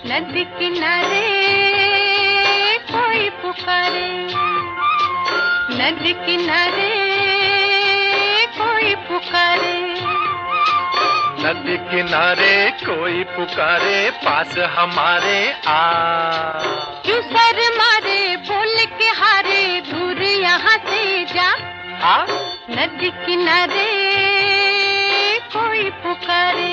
नदी किनारे कोई पुकारे, नदी किनारे कोई पुकारे, नदी किनारे कोई पुकारे, पास हमारे आ। क्यों सर मारे बोल के हारे, दूर यहाँ से जा। आ? नदी किनारे कोई पुकारे।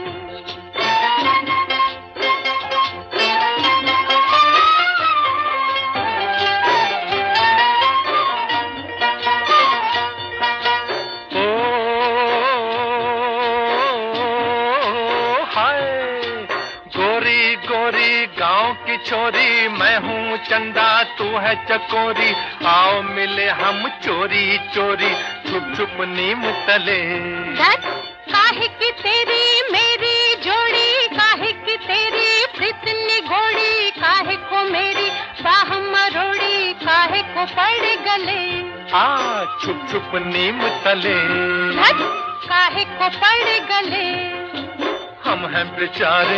गोरी गांव की छोरी, मैं हूँ चंदा तू है चकोरी, आओ मिले हम चोरी चोरी, छुप छुप नीम तले। काहे की तेरी मेरी जोड़ी, काहे की तेरी प्रीत निगोड़ी, काहे को मेरी बाह मरोड़ी, काहे को पड़ गले। छुप छुप नीम तले, काहे को पड़ गले। हम हैं बेचारे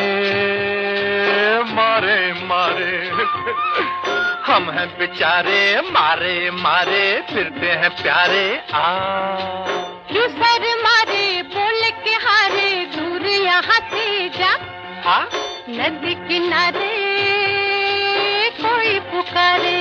मारे मारे, हम हैं बेचारे मारे मारे, फिरते हैं प्यारे। क्यों सर मारे बोल के हारे, दूर यहाँ से जा। नदी किनारे कोई पुकारे।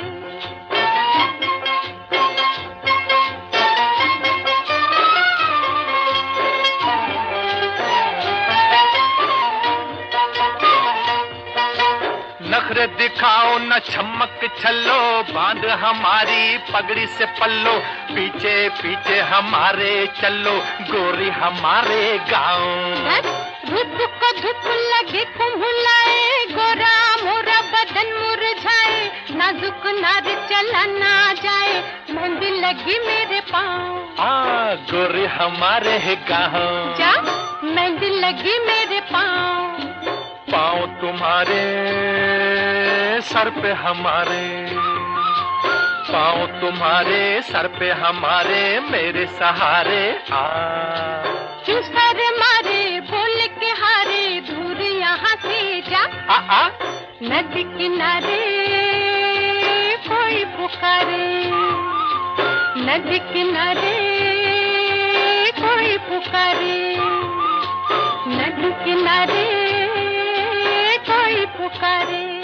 नखरे दिखाओ न छमक छल्लो, बांध हमारी पगड़ी से पल्लो, पीछे पीछे हमारे चलो, गोरी हमारे गाँव। धूप को धूप लगे कुम्हलाए, गोरा मोरा बदन मुरझाए, नाजुक नार चला ना जाए, मेहंदी लगी मेरे पाँव। गोरी हमारे गाँव। जा मेहंदी लगी मेरे पाँव। पाँव तुम्हारे सर पे हमारे, पाँव तुम्हारे सर पे हमारे, मेरे सहारे। क्यों सर मारे बोल के हारे, दूर यहाँ से जा। नदी किनारे कोई पुकारे, नदी किनारे कोई पुकारे, नदी किनारे कोई पुकारे।